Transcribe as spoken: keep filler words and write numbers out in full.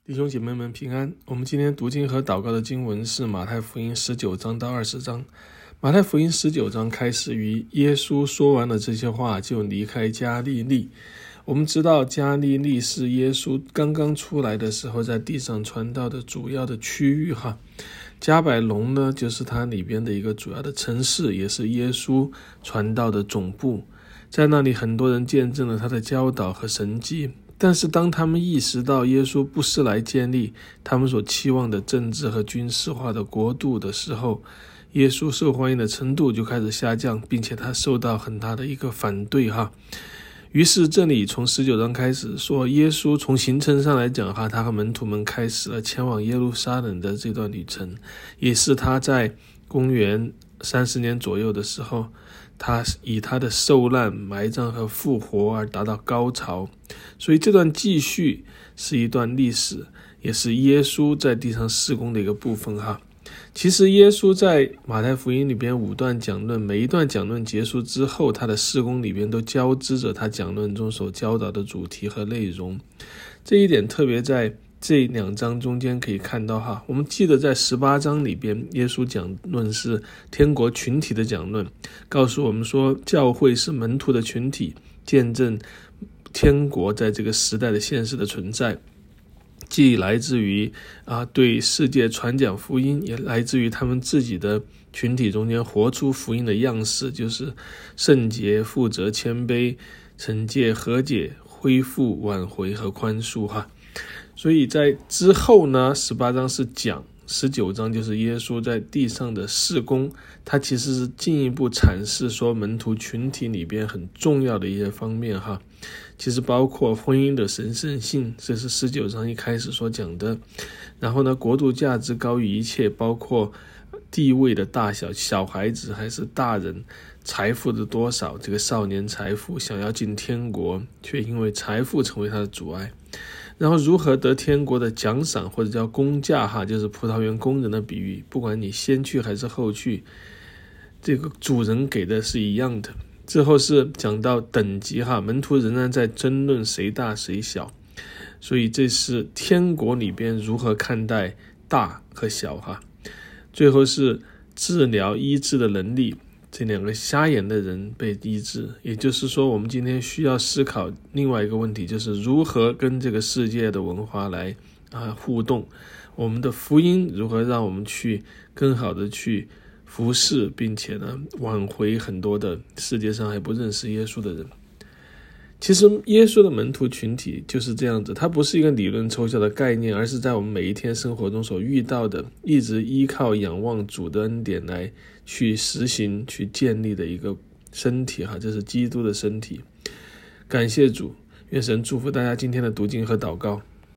弟兄姐妹们平安。我们今天读经和祷告的经文是马太福音十九章到二十章。马太福音十九章开始于耶稣说完了这些话就离开加利利。我们知道加利利是耶稣刚刚出来的时候在地上传道的主要的区域哈。迦百农呢，就是它里边的一个主要的城市，也是耶稣传道的总部。在那里很多人见证了他的教导和神迹。但是当他们意识到耶稣不是来建立他们所期望的政治和军事化的国度的时候，耶稣受欢迎的程度就开始下降，并且他受到很大的一个反对哈。于是这里从十九章开始说，耶稣从行程上来讲哈，他和门徒们开始了前往耶路撒冷的这段旅程，也是他在公元三十年左右的时候，他以他的受难、埋葬和复活而达到高潮。所以这段记叙是一段历史，也是耶稣在地上事工的一个部分哈。其实耶稣在马太福音里边五段讲论，每一段讲论结束之后，他的事工里边都交织着他讲论中所教导的主题和内容。这一点特别在这两章中间可以看到哈。我们记得在十八章里边，耶稣讲论是天国群体的讲论，告诉我们说教会是门徒的群体，见证天国在这个时代的现实的存在，既来自于啊对世界传讲福音，也来自于他们自己的群体中间活出福音的样式，就是圣洁、负责、谦卑、惩戒、和解、恢复、挽回和宽恕哈。所以在之后呢，十八章是讲，十九章就是耶稣在地上的事工，他其实是进一步阐释说门徒群体里边很重要的一些方面哈。其实包括婚姻的神圣性，这是十九章一开始所讲的。然后呢，国度价值高于一切，包括地位的大小，小孩子还是大人，财富的多少，这个少年财富想要进天国，却因为财富成为他的阻碍。然后如何得天国的奖赏，或者叫工价哈，就是葡萄园工人的比喻，不管你先去还是后去，这个主人给的是一样的。之后是讲到等级哈，门徒仍然在争论谁大谁小，所以这是天国里边如何看待大和小哈。最后是治疗医治的能力，这两个瞎眼的人被医治，也就是说我们今天需要思考另外一个问题，就是如何跟这个世界的文化来啊互动，我们的福音如何让我们去更好的去服侍，并且呢挽回很多的世界上还不认识耶稣的人。其实耶稣的门徒群体就是这样子，它不是一个理论抽象的概念，而是在我们每一天生活中所遇到的，一直依靠仰望主的恩典来去实行去建立的一个身体哈，这是基督的身体。感谢主，愿神祝福大家今天的读经和祷告。